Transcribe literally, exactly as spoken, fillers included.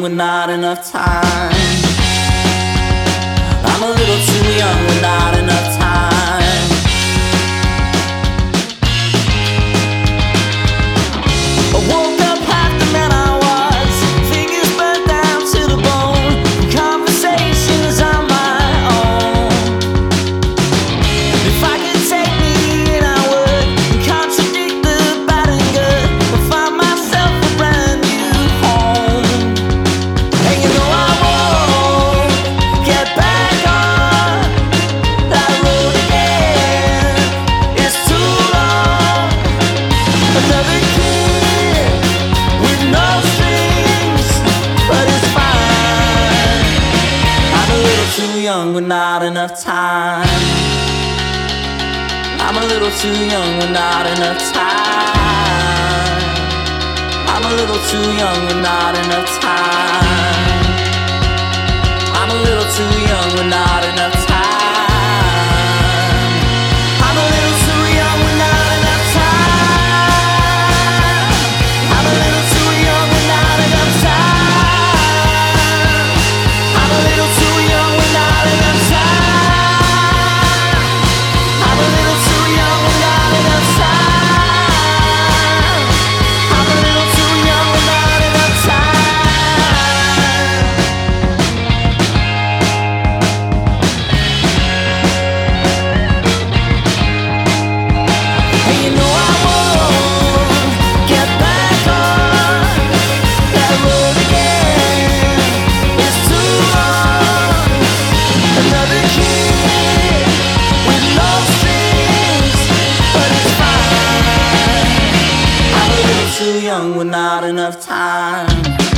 with not enough time. I'm a little too young with not enough time. I woke up half the man I was, fingers burnt down to the bone, conversations on my own. If I could take me in, I would contradict the bad and good, and find myself a brand new home. And you know I won't get back on that road again. It's too long. Another kid with no strings, but it's fine. I'm a little too young with not enough time. I'm a little too young with not enough time. I'm a little too young with not enough time. I'm a little too young with not enough time. I'm a little too young with not enough time. I'm a little too young with not enough time. I'm a little too young with not enough time. I'm a little too young with not enough time. I'm a little too young with not enough time. And you know I won't get back on that road again. It's too long. Another kid with no strings, but it's fine. I'm a little too young with not enough time.